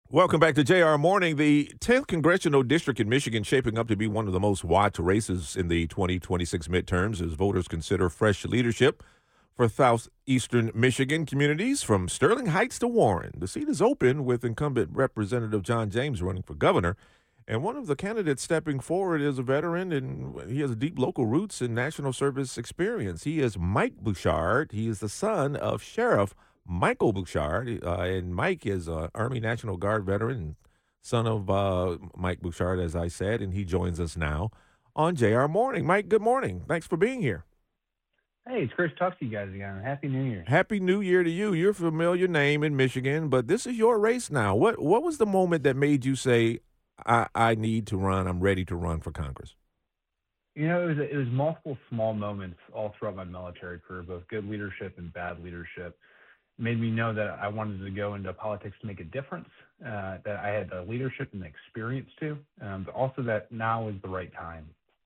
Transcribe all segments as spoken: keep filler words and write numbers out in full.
Welcome back to J R Morning. The tenth Congressional District in Michigan shaping up to be one of the most watched races in the twenty twenty-six midterms as voters consider fresh leadership for southeastern Michigan communities from Sterling Heights to Warren. The seat is open with incumbent Representative John James running for governor. And one of the candidates stepping forward is a veteran, and he has deep local roots and national service experience. He is Mike Bouchard. He is the son of Sheriff Michael Bouchard, uh, and Mike is an Army National Guard veteran, son of uh, Mike Bouchard, as I said, and he joins us now on J R Morning. Mike, good morning. Thanks for being here. Hey, it's great to talk to you guys again. Happy New Year. Happy New Year to you. You're a familiar name in Michigan, but this is your race now. What what was the moment that made you say, I, I need to run, I'm ready to run for Congress? You know, it was, it was multiple small moments all throughout my military career, both good leadership and bad leadership. Made me know that I wanted to go into politics to make a difference, uh, that I had the leadership and the experience to, um, but also that now is the right time.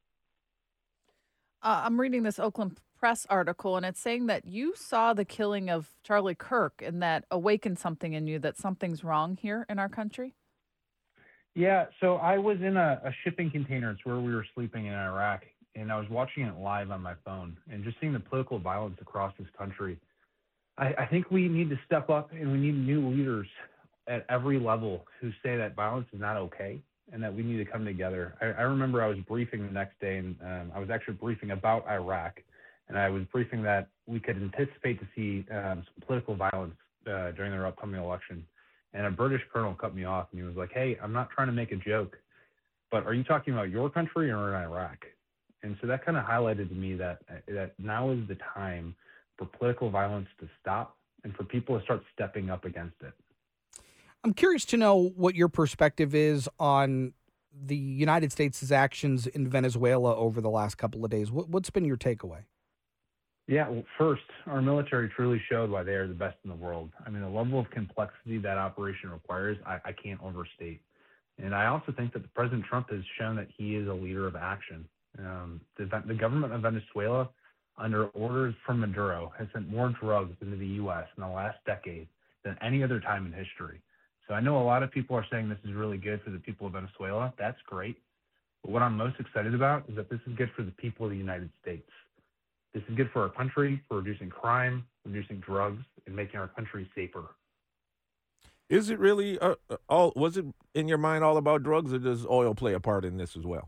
Uh, I'm reading this Oakland Press article, and it's saying that you saw the killing of Charlie Kirk and that awakened something in you, that something's wrong here in our country. Yeah, so I was in a, a shipping container. It's where we were sleeping in Iraq, and I was watching it live on my phone and just seeing the political violence across this country. I, I think we need to step up, and we need new leaders at every level who say that violence is not okay and that we need to come together. I, I remember I was briefing the next day, and um, I was actually briefing about Iraq, and I was briefing that we could anticipate to see um, some political violence uh, during their upcoming election. And a British colonel cut me off, and he was like, hey, I'm not trying to make a joke, but are you talking about your country or in Iraq? And so that kind of highlighted to me that that now is the time for political violence to stop and for people to start stepping up against it. I'm curious to know what your perspective is on the United States' actions in Venezuela over the last couple of days. What, what's been your takeaway? Yeah, well, first, our military truly showed why they are the best in the world. I mean, the level of complexity that operation requires, I, I can't overstate. And I also think that the President Trump has shown that he is a leader of action. Um, the, the government of Venezuela, under orders from Maduro, has sent more drugs into the U S in the last decade than any other time in history. So I know a lot of people are saying this is really good for the people of Venezuela. That's great. But what I'm most excited about is that this is good for the people of the United States. This is good for our country, for reducing crime, reducing drugs, and making our country safer. Is it really uh, all? Was it in your mind all about drugs, or does oil play a part in this as well?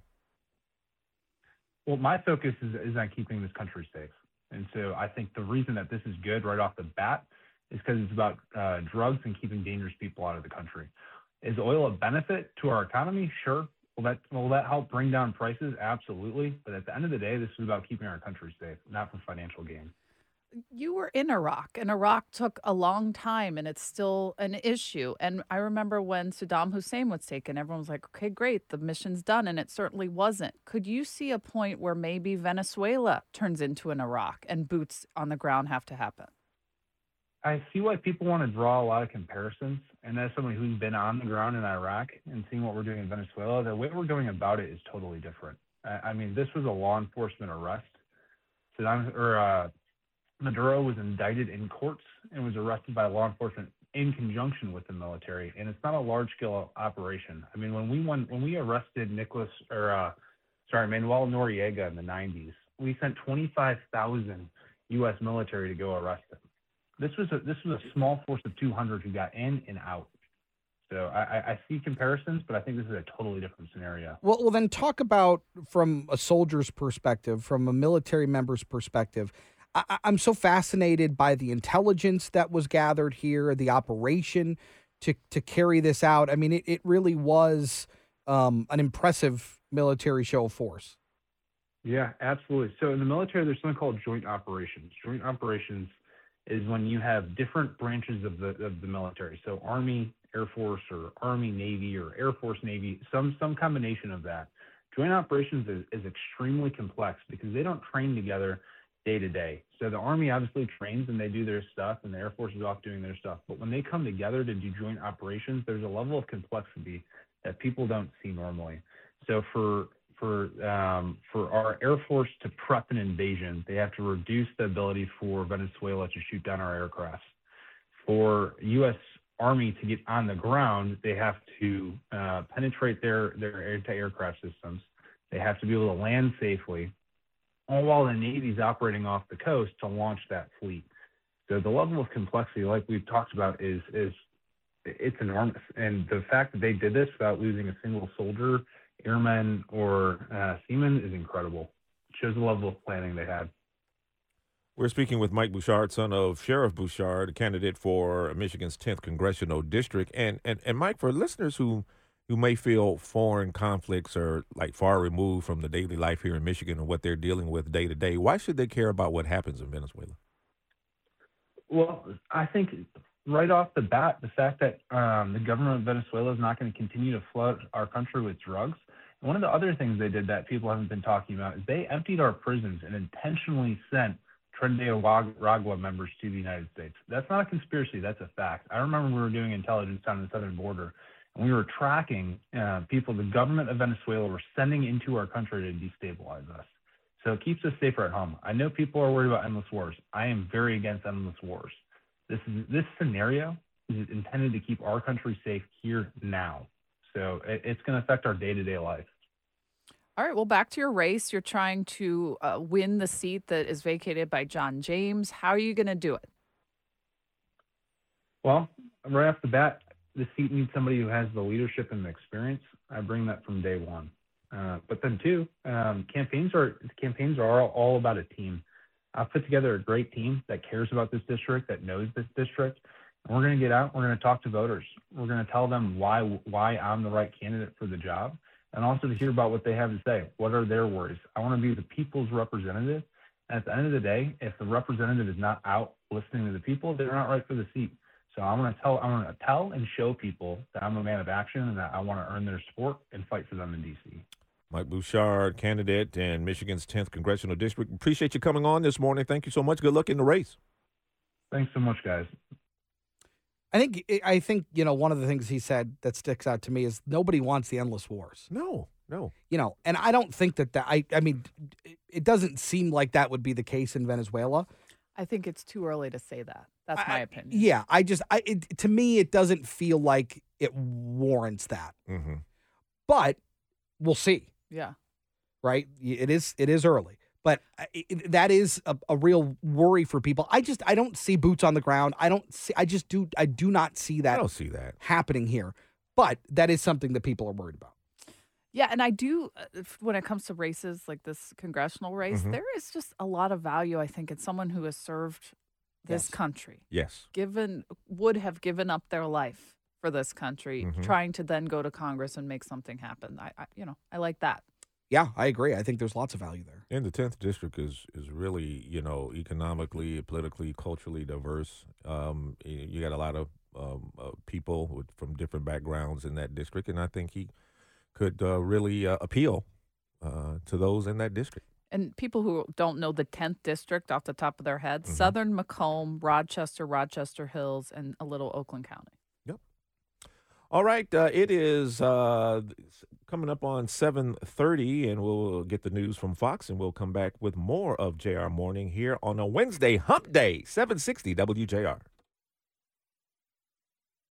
Well, my focus is, is on keeping this country safe. And so I think the reason that this is good right off the bat is because it's about uh, drugs and keeping dangerous people out of the country. Is oil a benefit to our economy? Sure. Will that, will that help bring down prices? Absolutely. But at the end of the day, this is about keeping our country safe, not for financial gain. You were in Iraq, and Iraq took a long time, and it's still an issue. And I remember when Saddam Hussein was taken, everyone was like, okay, great, the mission's done, and it certainly wasn't. Could you see a point where maybe Venezuela turns into an Iraq and boots on the ground have to happen? I see why people want to draw a lot of comparisons. And as somebody who's been on the ground in Iraq and seeing what we're doing in Venezuela, the way we're going about it is totally different. I, I mean, this was a law enforcement arrest. Saddam, or, uh, Maduro was indicted in courts and was arrested by law enforcement in conjunction with the military, and it's not a large-scale operation. I mean, when we won, when we arrested Nicholas or uh, sorry Manuel Noriega in the nineties, we sent twenty-five thousand U S military to go arrest him. This was a this was a small force of two hundred who got in and out. So I, I see comparisons, but I think this is a totally different scenario. Well, well, then talk about from a soldier's perspective, from a military member's perspective. I, I'm so fascinated by the intelligence that was gathered here, the operation to to carry this out. I mean, it, it really was um, an impressive military show of force. Yeah, absolutely. So in the military, there's something called joint operations. Joint operations is when you have different branches of the of the military. So Army, Air Force, or Army, Navy, or Air Force, Navy, some some combination of that. Joint operations is, is extremely complex because they don't train together day to day. So the Army obviously trains and they do their stuff, and the Air Force is off doing their stuff. But when they come together to do joint operations, there's a level of complexity that people don't see normally. So for for um, for our Air Force to prep an invasion, they have to reduce the ability for Venezuela to shoot down our aircraft. For U S Army to get on the ground, they have to uh, penetrate their, their anti-aircraft systems. They have to be able to land safely, all while the Navy's operating off the coast to launch that fleet. So the level of complexity, like we've talked about, is is it's enormous. And the fact that they did this without losing a single soldier, airman, or uh, seaman is incredible. It shows the level of planning they had. We're speaking with Mike Bouchard, son of Sheriff Bouchard, a candidate for Michigan's tenth Congressional District. And, and, and Mike, for listeners who, who may feel foreign conflicts are like far removed from the daily life here in Michigan and what they're dealing with day to day, why should they care about what happens in Venezuela? Well, I think right off the bat, the fact that um, the government of Venezuela is not going to continue to flood our country with drugs. And one of the other things they did that people haven't been talking about is they emptied our prisons and intentionally sent Tren de Aragua members to the United States. That's not a conspiracy. That's a fact. I remember we were doing intelligence on the southern border, and we were tracking uh, people the government of Venezuela were sending into our country to destabilize us. So it keeps us safer at home. I know people are worried about endless wars. I am very against endless wars. This is, this scenario is intended to keep our country safe here now. So it, it's going to affect our day-to-day life. All right, well, back to your race. You're trying to uh, win the seat that is vacated by John James. How are you going to do it? Well, right off the bat, the seat needs somebody who has the leadership and the experience. I bring that from day one. Uh, but then, too, um, campaigns are campaigns are all, all about a team. I've put together a great team that cares about this district, that knows this district. And we're going to get out. We're going to talk to voters. We're going to tell them why why I'm the right candidate for the job, and also to hear about what they have to say. What are their worries? I want to be the people's representative. And at the end of the day, if the representative is not out listening to the people, they're not right for the seat. So I want to tell, I want to tell and show people that I'm a man of action and that I want to earn their support and fight for them in D C. Mike Bouchard, candidate in Michigan's tenth Congressional District. Appreciate you coming on this morning. Thank you so much. Good luck in the race. Thanks so much, guys. I think I think you know one of the things he said that sticks out to me is nobody wants the endless wars. No, no. You know, and I don't think that that I I mean, it doesn't seem like that would be the case in Venezuela. I think it's too early to say that. That's my I, opinion. Yeah, I just I it, to me it doesn't feel like it warrants that. Mm-hmm. But we'll see. Yeah. Right? It is it is early. But it, that is a, a real worry for people. I just I don't see boots on the ground. I don't see I just do I do not see that I don't see that happening here. But that is something that people are worried about. Yeah, and I do, uh, when it comes to races like this congressional race, Mhm. there is just a lot of value, I think, in someone who has served this Yes. country, Yes. given would have given up their life for this country, Mhm. trying to then go to Congress and make something happen. I, I, you know, I like that. Yeah, I agree. I think there's lots of value there. And the tenth district is is really, you know, economically, politically, culturally diverse. Um, y- you got a lot of um, uh, people with, from different backgrounds in that district, and I think he could uh, really uh, appeal uh, to those in that district. And people who don't know the tenth district off the top of their head, Mhm. Southern Macomb, Rochester, Rochester Hills, and a little Oakland County. Yep. All right, uh, it is uh, coming up on seven thirty, and we'll get the news from Fox, and we'll come back with more of J R Morning here on a Wednesday hump day, seven sixty W J R.